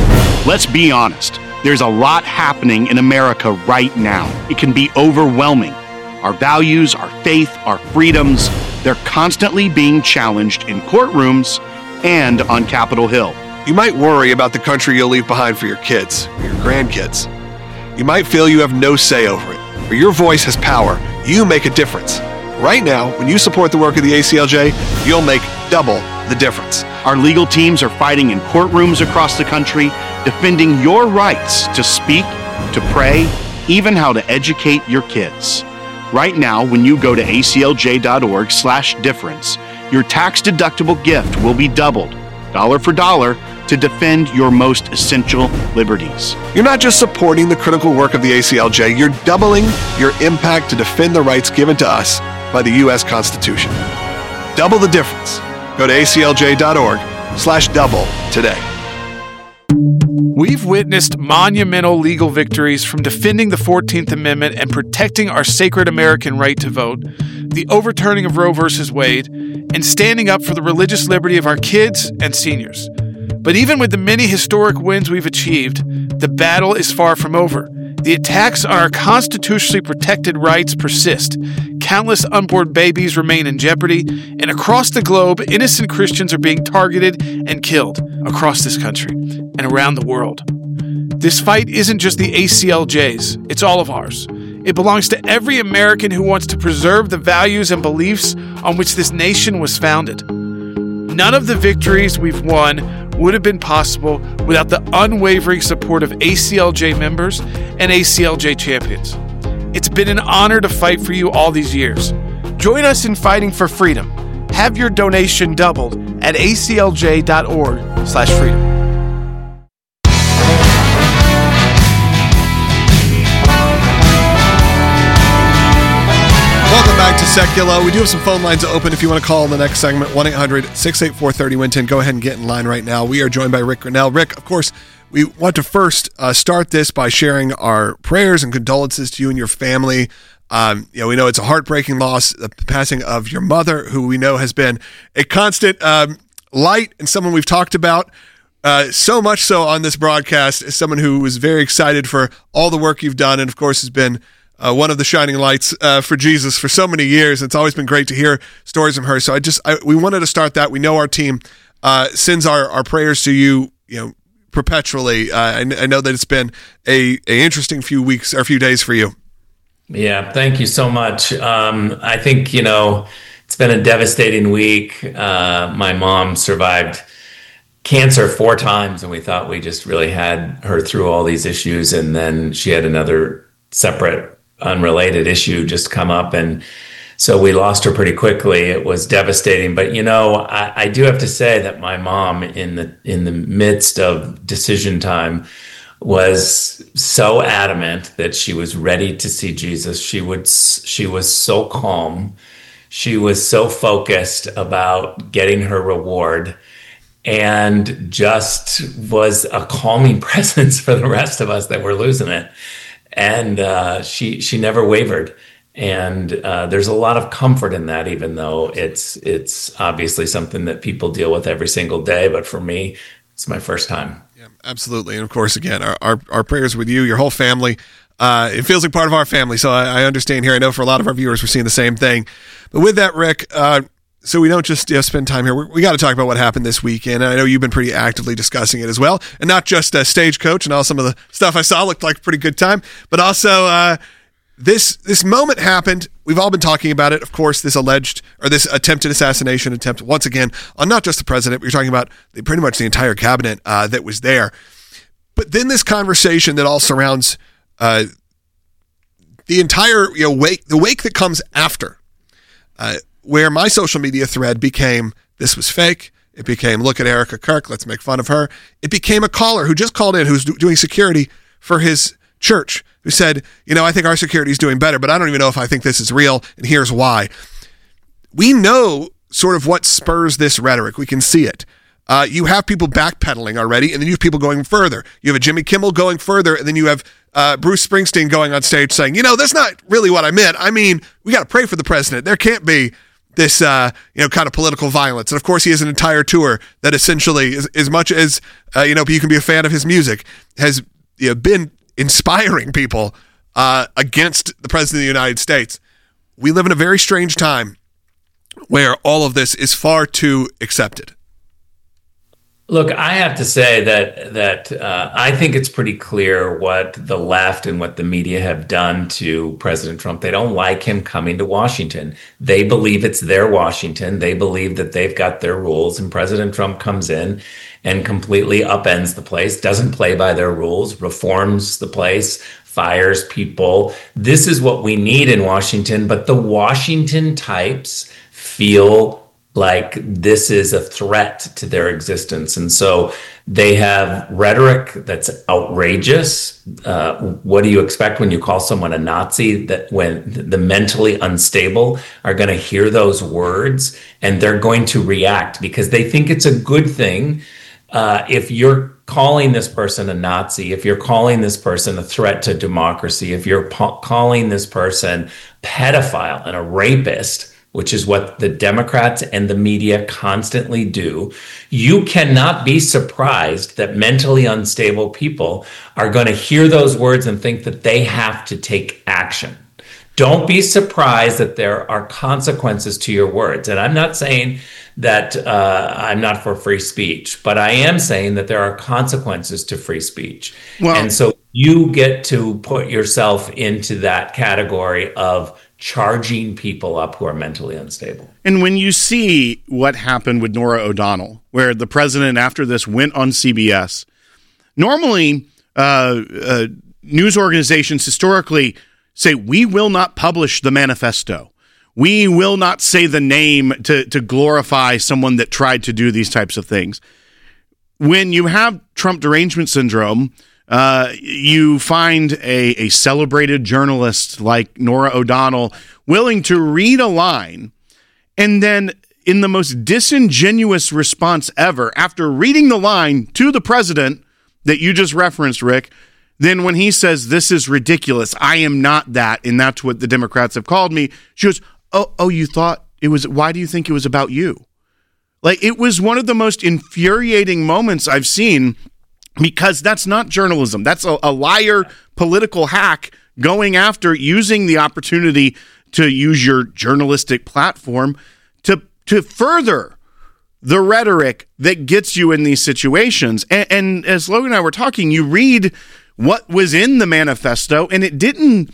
Let's be honest. There's a lot happening in America right now. It can be overwhelming. Our values, our faith, our freedoms, they're constantly being challenged in courtrooms and on Capitol Hill. You might worry about the country you'll leave behind for your kids, or your grandkids. You might feel you have no say over it, but your voice has power. You make a difference. Right now, when you support the work of the A C L J, you'll make double the difference. Our legal teams are fighting in courtrooms across the country, defending your rights to speak, to pray, even how to educate your kids. Right now, when you go to aclj.org slash difference, your tax-deductible gift will be doubled, dollar for dollar, to defend your most essential liberties. You're not just supporting the critical work of the A C L J, you're doubling your impact to defend the rights given to us by the U S Constitution. Double the difference. Go to aclj.org slash double today. We've witnessed monumental legal victories from defending the fourteenth Amendment and protecting our sacred American right to vote, the overturning of Roe versus Wade, and standing up for the religious liberty of our kids and seniors. But even with the many historic wins we've achieved, the battle is far from over. The attacks on our constitutionally protected rights persist. Countless unborn babies remain in jeopardy, and across the globe, innocent Christians are being targeted and killed across this country and around the world. This fight isn't just the A C L J's, it's all of ours. It belongs to every American who wants to preserve the values and beliefs on which this nation was founded. None of the victories we've won would have been possible without the unwavering support of A C L J members and A C L J champions. It's been an honor to fight for you all these years. Join us in fighting for freedom. Have your donation doubled at aclj.org slash freedom. Welcome back to Secular. We do have some phone lines open if you want to call in the next segment. one eight hundred six eight four three oh one oh. Go ahead and get in line right now. We are joined by Rick Grinnell. Rick, of course, we want to first uh, start this by sharing our prayers and condolences to you and your family. Um, you know, we know it's a heartbreaking loss, the passing of your mother, who we know has been a constant um, light and someone we've talked about. Uh, so much so on this broadcast as someone who was very excited for all the work you've done and, of course, has been Uh, one of the shining lights uh, for Jesus for so many years. It's always been great to hear stories from her. So I just, I, we wanted to start that. We know our team uh, sends our, our prayers to you, you know, perpetually. Uh, I, I know that it's been a, a interesting few weeks or few days for you. Yeah, thank you so much. Um, I think, you know, it's been a devastating week. Uh, my mom survived cancer four times, and we thought we just really had her through all these issues. And then she had another separate unrelated issue just come up, and so we lost her pretty quickly. It was devastating, but you know, I, I do have to say that my mom, in the in the midst of decision time, was so adamant that she was ready to see Jesus. She would she was so calm, she was so focused about getting her reward, and just was a calming presence for the rest of us that were losing it. And uh, she she never wavered, and uh, there's a lot of comfort in that, even though it's it's obviously something that people deal with every single day. But for me, it's my first time. Yeah, absolutely. And of course, again, our our, our prayers with you, your whole family. Uh, it feels like part of our family, so I, I understand here. I know for a lot of our viewers, we're seeing the same thing. But with that, Rick, uh, so we don't just you know, spend time here. We, we got to talk about what happened this weekend. And I know you've been pretty actively discussing it as well. And not just uh, Stagecoach and all some of the stuff I saw looked like a pretty good time, but also uh, this this moment happened. We've all been talking about it. Of course, this alleged or this attempted assassination attempt, once again, on not just the president, but you're talking about the, pretty much the entire cabinet uh, that was there. But then this conversation that all surrounds uh, the entire you know wake, the wake that comes after. Uh, where my social media thread became, this was fake. It became, look at Erica Kirk, let's make fun of her. It became a caller who just called in, who's do- doing security for his church, who said, you know, I think our security is doing better, but I don't even know if I think this is real, and here's why. We know sort of what spurs this rhetoric. We can see it. Uh, you have people backpedaling already, and then you have people going further. You have a Jimmy Kimmel going further, and then you have uh, Bruce Springsteen going on stage saying, you know, that's not really what I meant. I mean, we got to pray for the president. There can't be this, uh, you know, kind of political violence. And of course, he has an entire tour that essentially, as, as much as, uh, you know, you can be a fan of his music, has you know, been inspiring people uh, against the president of the United States. We live in a very strange time where all of this is far too accepted. Look, I have to say that that uh, I think it's pretty clear what the left and what the media have done to President Trump. They don't like him coming to Washington. They believe it's their Washington. They believe that they've got their rules, and President Trump comes in and completely upends the place, doesn't play by their rules, reforms the place, fires people. This is what we need in Washington, but the Washington types feel like this is a threat to their existence. And so they have rhetoric that's outrageous. Uh, what do you expect when you call someone a Nazi? That when the mentally unstable are going to hear those words and they're going to react because they think it's a good thing. Uh, if you're calling this person a Nazi, if you're calling this person a threat to democracy, if you're po- calling this person pedophile and a rapist, which is what the Democrats and the media constantly do, you cannot be surprised that mentally unstable people are going to hear those words and think that they have to take action. Don't be surprised that there are consequences to your words. And I'm not saying that uh, I'm not for free speech, but I am saying that there are consequences to free speech. Well, and so you get to put yourself into that category of charging people up who are mentally unstable. And when you see what happened with Norah O'Donnell, where the president after this went on C B S, normally uh, uh, news organizations historically say, we will not publish the manifesto. We will not say the name to, to glorify someone that tried to do these types of things. When you have Trump derangement syndrome, Uh, you find a, a celebrated journalist like Norah O'Donnell willing to read a line and then in the most disingenuous response ever, after reading the line to the president that you just referenced, Rick, then when he says, this is ridiculous, I am not that, and that's what the Democrats have called me, she goes, oh, oh, you thought it was, why do you think it was about you? Like, it was one of the most infuriating moments I've seen. Because that's not journalism. That's a, a liar political hack going after using the opportunity to use your journalistic platform to to further the rhetoric that gets you in these situations. And, and as Logan and I were talking, you read what was in the manifesto, and it didn't.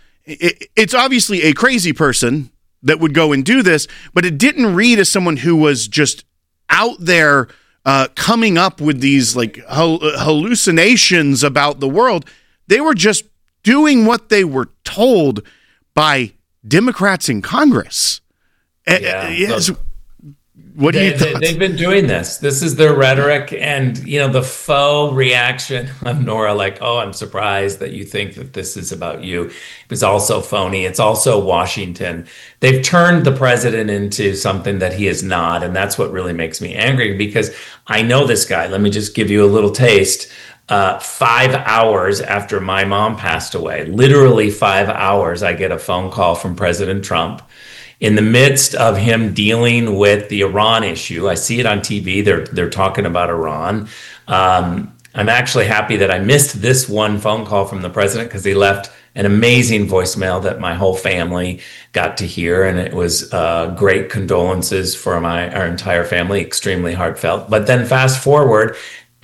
It, it's obviously a crazy person that would go and do this, but it didn't read as someone who was just out there Uh, coming up with these like hallucinations about the world. They were just doing what they were told by Democrats in Congress. Yeah. Uh, yes. What do they, you think? They, they've been doing this. This is their rhetoric. And, you know, the faux reaction of Norah, like, oh, I'm surprised that you think that this is about you. It was also phony. It's also Washington. They've turned the president into something that he is not. And that's what really makes me angry, because I know this guy. Let me just give you a little taste. Uh, five hours after my mom passed away, literally five hours, I get a phone call from President Trump. In the midst of him dealing with the Iran issue, I see it on T V. They're they're talking about Iran. Um, I'm actually happy that I missed this one phone call from the president, because he left an amazing voicemail that my whole family got to hear, and it was uh, great condolences for my our entire family, extremely heartfelt. But then fast forward,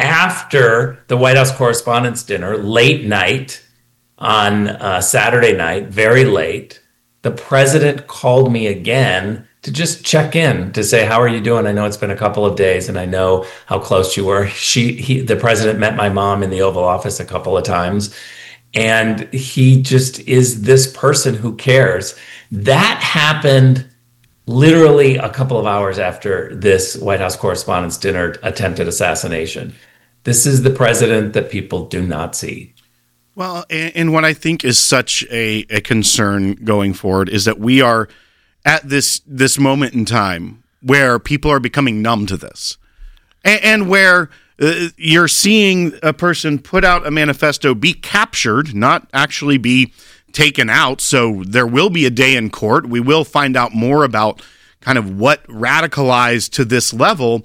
after the White House Correspondents' Dinner, late night on uh, Saturday night, very late, the president called me again to just check in, to say, how are you doing? I know it's been a couple of days, and I know how close you were. She, he, the president met my mom in the Oval Office a couple of times, and he just is this person who cares. That happened literally a couple of hours after this White House Correspondents' Dinner attempted assassination. This is the president that people do not see. Well, and what I think is such a, a concern going forward is that we are at this this moment in time where people are becoming numb to this, and, and where uh, you're seeing a person put out a manifesto, be captured, not actually be taken out. So there will be a day in court. We will find out more about kind of what radicalized to this level.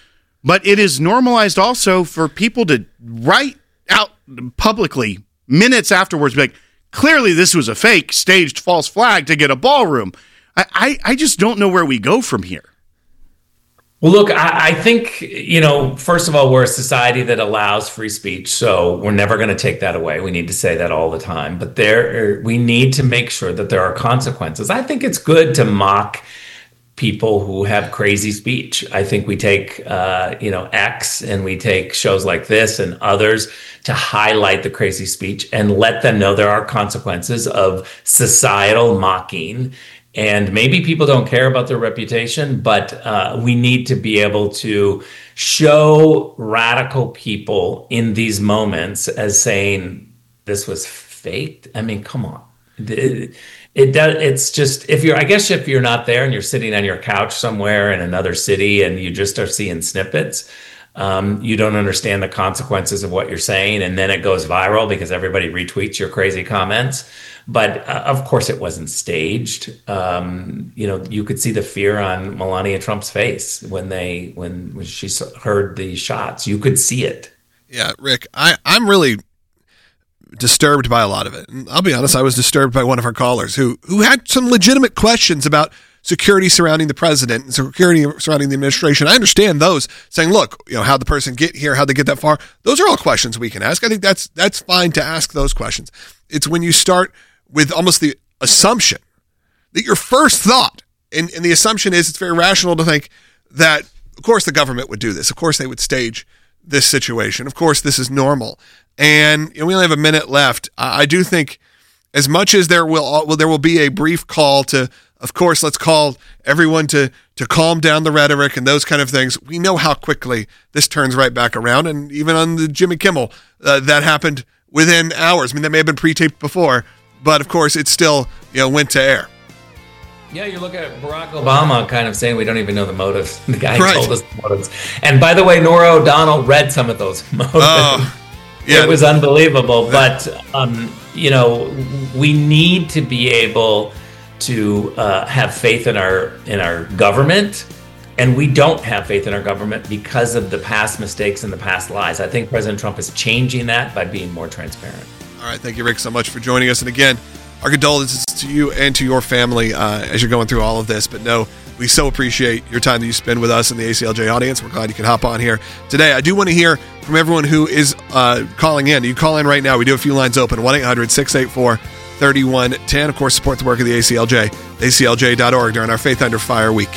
But it is normalized also for people to write out publicly minutes afterwards, be like, clearly this was a fake, staged false flag to get a ballroom. I, I, I just don't know where we go from here. Well, look, I, I think, you know, first of all, we're a society that allows free speech, so we're never going to take that away. We need to say that all the time. But there, we need to make sure that there are consequences. I think it's good to mock people who have crazy speech. I think we take, uh, you know, X and we take shows like this and others to highlight the crazy speech and let them know there are consequences of societal mocking. And maybe people don't care about their reputation, but uh, we need to be able to show radical people in these moments as saying this was faked. I mean, come on. It, it does. It's just, if you're, I guess if you're not there and you're sitting on your couch somewhere in another city and you just are seeing snippets, um, you don't understand the consequences of what you're saying. And then it goes viral because everybody retweets your crazy comments. But uh, of course it wasn't staged. Um, you know, you could see the fear on Melania Trump's face when they, when, when she heard the shots. You could see it. Yeah, Rick, I, I'm really disturbed by a lot of it. And I'll be honest, I was disturbed by one of our callers who who had some legitimate questions about security surrounding the president and security surrounding the administration. I understand those, saying, look, you know, how'd the person get here? How'd they get that far? Those are all questions we can ask. I think that's that's fine to ask those questions. It's when you start with almost the assumption that your first thought, and, and the assumption is it's very rational to think that, of course, the government would do this. Of course, they would stage this situation. Of course, this is normal. And you know, we only have a minute left. I, I do think as much as there will, well, there will be a brief call to, of course, let's call everyone to, to calm down the rhetoric and those kind of things. We know how quickly this turns right back around. And even on the Jimmy Kimmel, uh, that happened within hours. I mean, that may have been pre-taped before, but of course it still, you know, went to air. Yeah, you look at Barack Obama kind of saying we don't even know the motives. The guy right. told us the motives. And by the way, Norah O'Donnell read some of those motives. Oh, yeah. It was unbelievable. But, um, you know, we need to be able to uh, have faith in our in our government. And we don't have faith in our government because of the past mistakes and the past lies. I think President Trump is changing that by being more transparent. All right. Thank you, Rick, so much for joining us. And again, our condolences to you and to your family uh, as you're going through all of this. But no, we so appreciate your time that you spend with us and the A C L J audience. We're glad you could hop on here today. I do want to hear from everyone who is uh, calling in. You call in right now. We do have a few lines open. one eight hundred six eight four three one one zero. Of course, support the work of the A C L J, A C L J dot org during our Faith Under Fire week.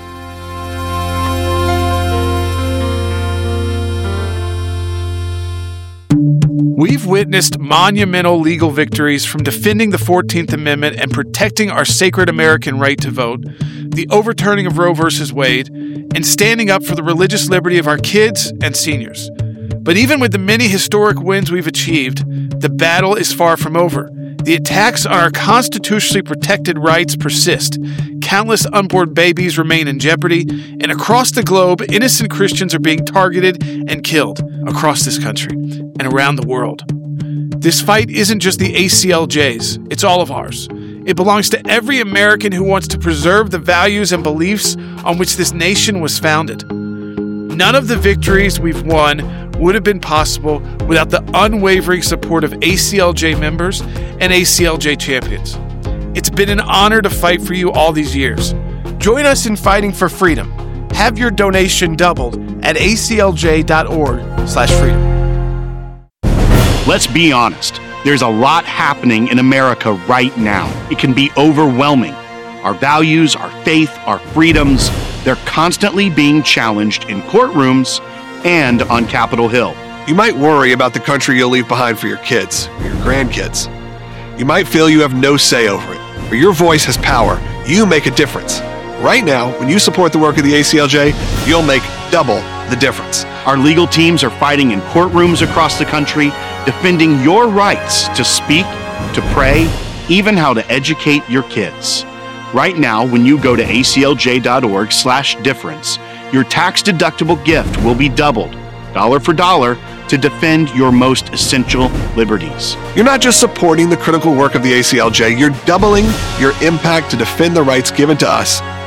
We've witnessed monumental legal victories from defending the fourteenth Amendment and protecting our sacred American right to vote, the overturning of Roe versus Wade, and standing up for the religious liberty of our kids and seniors. But even with the many historic wins we've achieved, the battle is far from over. The attacks on our constitutionally protected rights persist. Countless unborn babies remain in jeopardy, and across the globe, innocent Christians are being targeted and killed across this country and around the world. This fight isn't just the A C L J's, it's all of ours. It belongs to every American who wants to preserve the values and beliefs on which this nation was founded. None of the victories we've won would have been possible without the unwavering support of A C L J members and A C L J champions. It's been an honor to fight for you all these years. Join us in fighting for freedom. Have your donation doubled at A C L J dot org slash freedom. Let's be honest. There's a lot happening in America right now. It can be overwhelming. Our values, our faith, our freedoms, they're constantly being challenged in courtrooms and on Capitol Hill. You might worry about the country you'll leave behind for your kids, or your grandkids. You might feel you have no say over it, but your voice has power. You make a difference. Right now, when you support the work of the A C L J, you'll make double the difference. Our legal teams are fighting in courtrooms across the country, defending your rights to speak, to pray, even how to educate your kids. Right now, when you go to A C L J dot org slash difference, your tax-deductible gift will be doubled, dollar for dollar, to defend your most essential liberties. You're not just supporting the critical work of the A C L J, you're doubling your impact to defend the rights given to us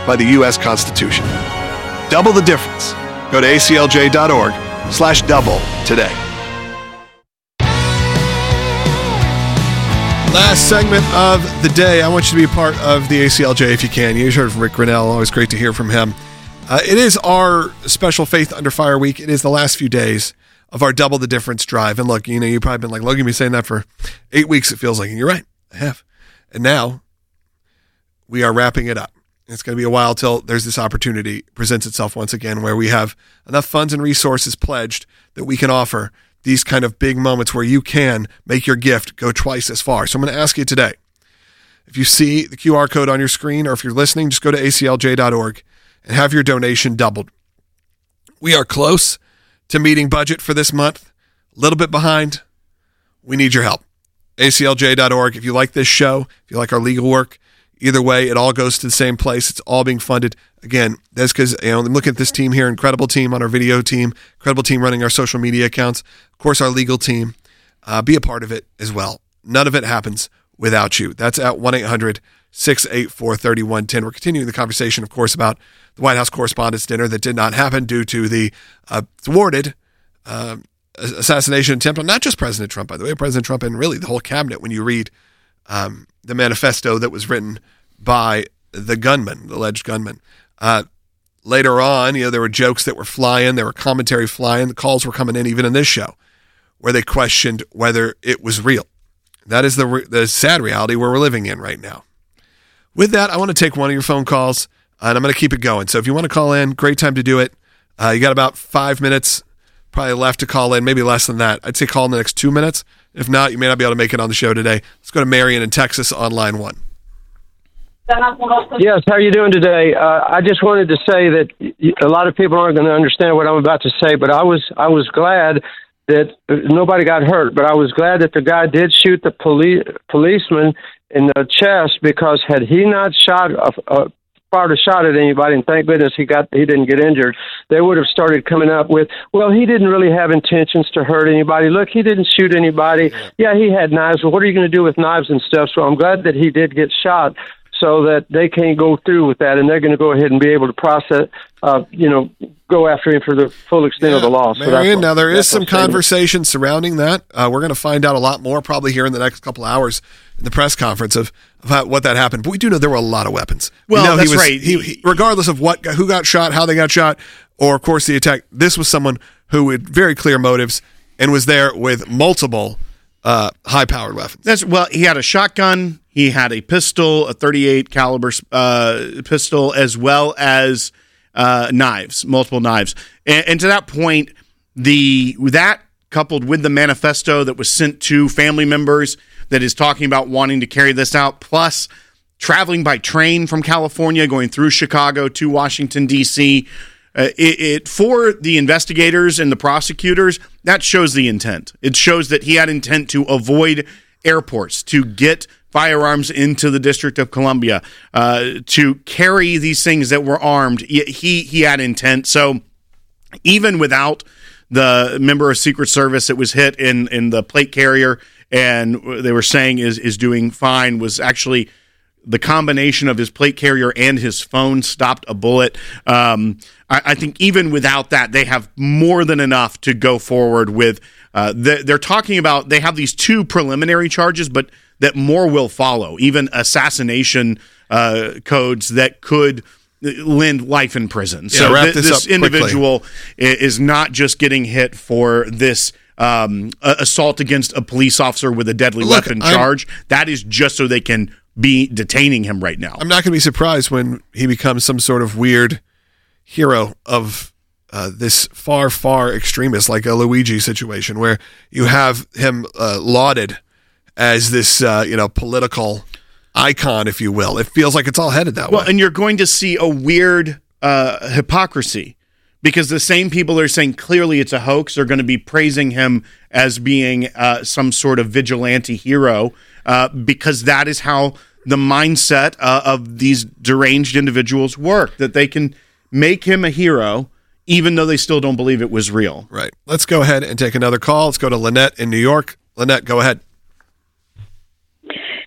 by the U S Constitution. Double the difference. Go to A C L J dot org slash double today. Last segment of the day. I want you to be a part of the A C L J if you can. You heard from Rick Grinnell. Always great to hear from him. Uh, it is our special Faith Under Fire week. It is the last few days of our Double the Difference drive. And look, you know, you've probably been like, Logan, you've been saying that for eight weeks, it feels like. And you're right, I have. And now we are wrapping it up. It's going to be a while till there's this opportunity presents itself once again where we have enough funds and resources pledged that we can offer these kind of big moments where you can make your gift go twice as far. So I'm going to ask you today, if you see the Q R code on your screen or if you're listening, just go to A C L J dot org and have your donation doubled. We are close to meeting budget for this month. A little bit behind. We need your help. A C L J dot org. If you like this show, if you like our legal work, either way, it all goes to the same place. It's all being funded. Again, that's because, you know, I'm looking at this team here, incredible team on our video team, incredible team running our social media accounts, of course, our legal team. Uh, be a part of it as well. None of it happens without you. That's at one eight hundred six eight four three one one zero. We're continuing the conversation, of course, about the White House Correspondents' Dinner that did not happen due to the uh, thwarted uh, assassination attempt on not just President Trump, by the way, President Trump and really the whole cabinet when you read um, the manifesto that was written by the gunman, the alleged gunman. Uh, later on, you know, there were jokes that were flying, there were commentary flying, the calls were coming in even in this show where they questioned whether it was real. That is the, re- the sad reality where we're living in right now. With that, I want to take one of your phone calls, and I'm going to keep it going. So if you want to call in, great time to do it. Uh, you got about five minutes probably left to call in, maybe less than that. I'd say call in the next two minutes. If not, you may not be able to make it on the show today. Let's go to Marion in Texas on line one. Yes, how are you doing today? Uh, I just wanted to say that a lot of people aren't going to understand what I'm about to say, but I was I was glad that nobody got hurt, but I was glad that the guy did shoot the police policeman in the chest, because had he not shot a, a fired a shot at anybody, and thank goodness he got he didn't get injured, they would have started coming up with, well, he didn't really have intentions to hurt anybody. Look, he didn't shoot anybody. Yeah, he had knives. Well, what are you going to do with knives and stuff? So I'm glad that he did get shot, so that they can't go through with that, and they're going to go ahead and be able to process, uh, you know, go after him for the full extent yeah, of the law. So Marion, now there is some what conversation surrounding that. Uh, we're going to find out a lot more probably here in the next couple hours in the press conference of, of how, what that happened. But we do know there were a lot of weapons. Well, we know that's he was, right. He, he, regardless of what, who got shot, how they got shot, or of course the attack, this was someone who had very clear motives and was there with multiple uh, high-powered weapons. That's well, he had a shotgun, he had a pistol, a thirty-eight caliber uh, pistol, as well as uh, knives, multiple knives. And, and to that point, the that coupled with the manifesto that was sent to family members that is talking about wanting to carry this out, plus traveling by train from California, going through Chicago to Washington, D C, Uh, it, it for the investigators and the prosecutors, that shows the intent. It shows that he had intent to avoid airports, to get firearms into the District of Columbia, uh, to carry these things that were armed. He he had intent. So even without the member of Secret Service that was hit in in the plate carrier, and they were saying is is doing fine, was actually the combination of his plate carrier and his phone stopped a bullet. Um, I, I think even without that, they have more than enough to go forward with. Uh, the, they're talking about, they have these two preliminary charges, but that more will follow, even assassination uh, codes that could lend life in prison. Yeah, so wrap th- this this up individual is not just getting hit for this um, assault against a police officer with a deadly Look, weapon I'm, charge. That is just so they can be detaining him right now. I'm not going to be surprised when he becomes some sort of weird hero of uh, this far, far extremist, like a Luigi situation, where you have him uh, lauded as this, uh, you know, political icon, if you will. It feels like it's all headed that well, way. Well, and you're going to see a weird uh, hypocrisy, because the same people that are saying clearly it's a hoax are going to be praising him as being uh, some sort of vigilante hero, uh, because that is how the mindset uh, of these deranged individuals work, that they can make him a hero even though they still don't believe it was real. Right. Let's go ahead and take another call. Let's go to Lynette in New York. Lynette, go ahead.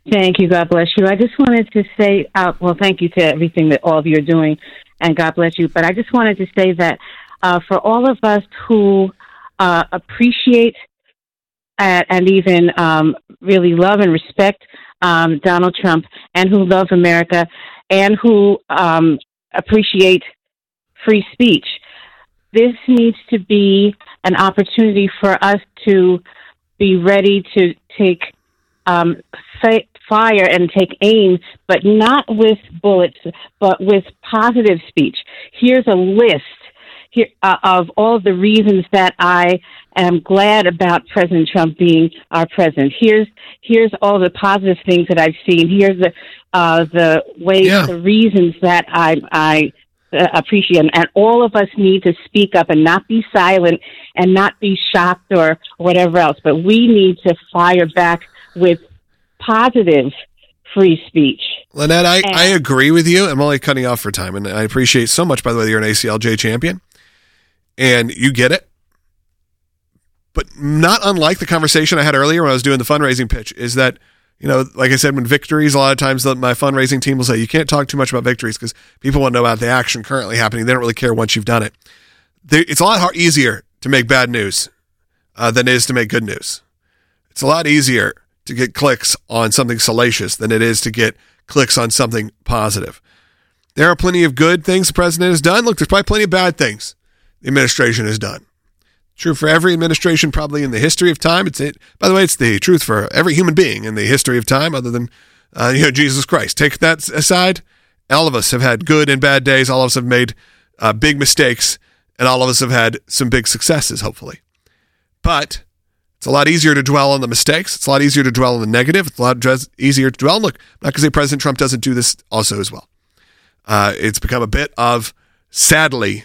Thank you. God bless you. I just wanted to say, uh, well, thank you to everything that all of you are doing, and God bless you. But I just wanted to say that uh, for all of us who uh, appreciate uh, and even um, really love and respect um, Donald Trump, and who love America, and who um, appreciate free speech, this needs to be an opportunity for us to be ready to take um, fa- fire and take aim, but not with bullets, but with positive speech. Here's a list here uh, of all of the reasons that I am glad about President Trump being our president. Here's here's all the positive things that I've seen. Here's the uh, the ways, yeah. the reasons that I I. Uh, appreciate, and all of us need to speak up and not be silent and not be shocked or whatever else, but we need to fire back with positive free speech. Lynette, I, and, I agree with you. I'm only cutting off for time, and I appreciate so much, by the way, that you're an A C L J champion, and you get it. But not unlike the conversation I had earlier when I was doing the fundraising pitch, is that, you know, like I said, when victories, a lot of times the, my fundraising team will say, you can't talk too much about victories because people want to know about the action currently happening. They don't really care once you've done it. There, it's a lot hard, easier to make bad news uh, than it is to make good news. It's a lot easier to get clicks on something salacious than it is to get clicks on something positive. There are plenty of good things the president has done. Look, there's probably plenty of bad things the administration has done. True for every administration probably in the history of time. It's it. By the way, it's the truth for every human being in the history of time other than uh, you know, Jesus Christ. Take that aside. All of us have had good and bad days. All of us have made uh, big mistakes, and all of us have had some big successes, hopefully. But it's a lot easier to dwell on the mistakes. It's a lot easier to dwell on the negative. It's a lot easier to dwell on, look, not because President Trump doesn't do this also as well. Uh, it's become a bit of, sadly,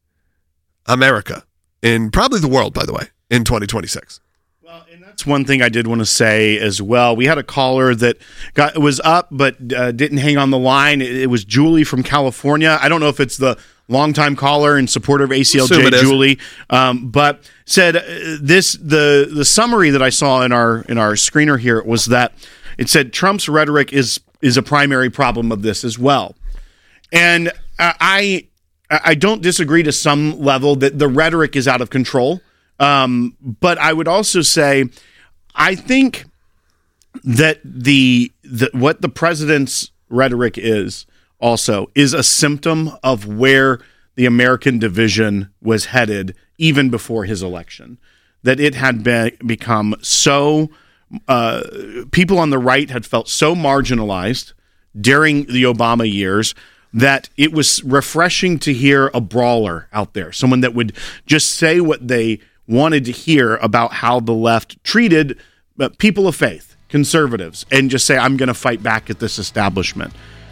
America. In probably the world, by the way, in twenty twenty-six. Well, and that's one thing I did want to say as well. We had a caller that got was up but uh, didn't hang on the line. It, it was Julie from California. I don't know if it's the longtime caller and supporter of A C L J, Julie, um, but said uh, this. The the summary that I saw in our in our screener here was that it said Trump's rhetoric is is a primary problem of this as well, and uh, I. I don't disagree to some level that the rhetoric is out of control. Um, but I would also say, I think that the, the what the president's rhetoric is also is a symptom of where the American division was headed even before his election. That it had been, become so, uh, people on the right had felt so marginalized during the Obama years that it was refreshing to hear a brawler out there, someone that would just say what they wanted to hear about how the left treated uh, people of faith, conservatives, and just say, I'm going to fight back at this establishment.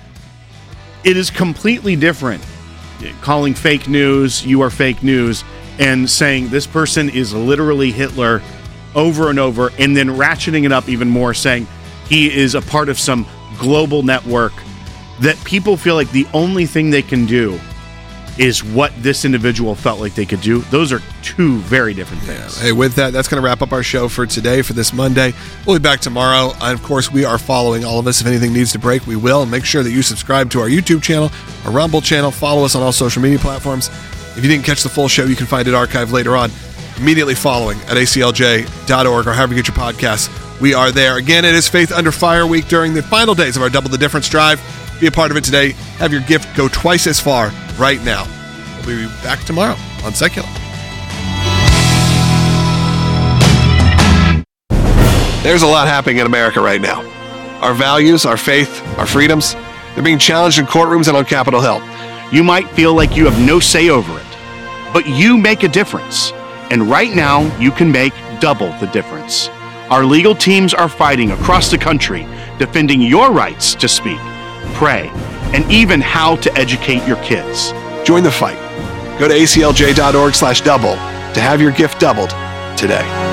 It is completely different calling fake news, you are fake news, and saying this person is literally Hitler over and over, and then ratcheting it up even more, saying he is a part of some global network that people feel like the only thing they can do is what this individual felt like they could do. Those are two very different things. Yeah. Hey, with that, that's going to wrap up our show for today, for this Monday. We'll be back tomorrow. And of course, we are following all of us. If anything needs to break, we will. And make sure that you subscribe to our YouTube channel, our Rumble channel. Follow us on all social media platforms. If you didn't catch the full show, you can find it archived later on, immediately following at A C L J dot org or however you get your podcasts. We are there. Again, it is Faith Under Fire Week during the final days of our Double the Difference drive. Be a part of it today. Have your gift go twice as far right now. We'll be back tomorrow on Secular. There's a lot happening in America right now. Our values, our faith, our freedoms, they're being challenged in courtrooms and on Capitol Hill. You might feel like you have no say over it, but you make a difference. And right now, you can make double the difference. Our legal teams are fighting across the country, defending your rights to speak, pray, and even how to educate your kids. Join the fight. Go to A C L J dot org slash double to have your gift doubled today.